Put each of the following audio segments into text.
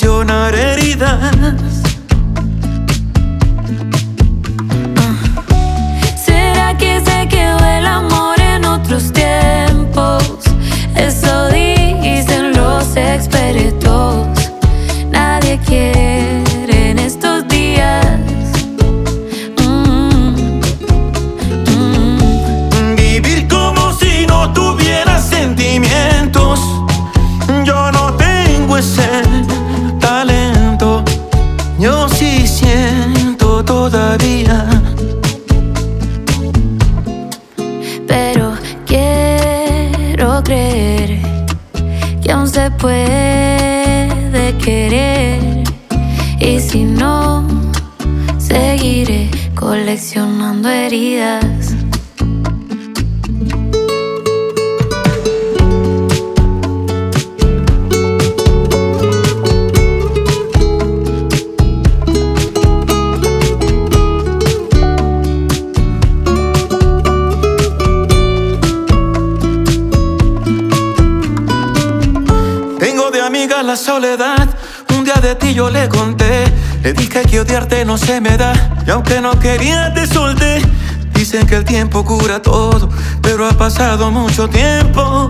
coleccionar heridas. ¿Será que se quedó el amor en otros tiempos? Eso dicen los expertos. Nadie quiere en estos días. Vivir como si no tuviera sentimientos. Yo no tengo ese talento. Yo sí siento todavía. Pero quiero creer que aún se puede querer. Y si no, seguiré coleccionando heridas. Tengo de amiga la soledad. Un día de ti yo le conté. Le dije que odiarte no se me da. Y aunque no quería te solté. Dicen que el tiempo cura todo, pero ha pasado mucho tiempo.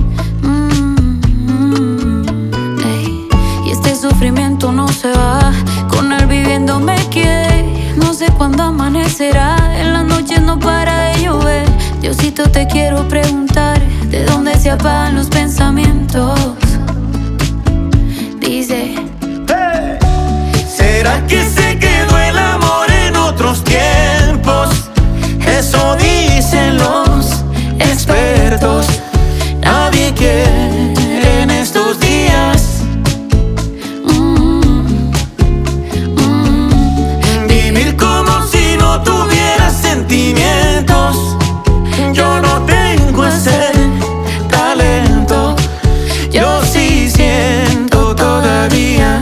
Ey, y este sufrimiento no se va. Con él viviendo me quedé. No sé cuándo amanecerá. En las noches no para de llover. Diosito, te quiero preguntar, ¿de dónde se apagan los pensamientos? Dice, Hey. ¿Será que se quedó el amor en otros tiempos? Eso dicen los expertos. Nadie quiere en estos días. Vivir como si no tuviera sentimientos. Yo no tengo ese talento. Yo sí siento todavía.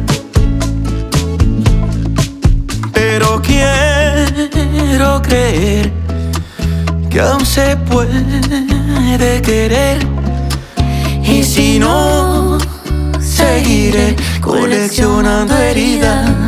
Pero quiero creer que aún se puede querer. Y si no, seguiré coleccionando heridas.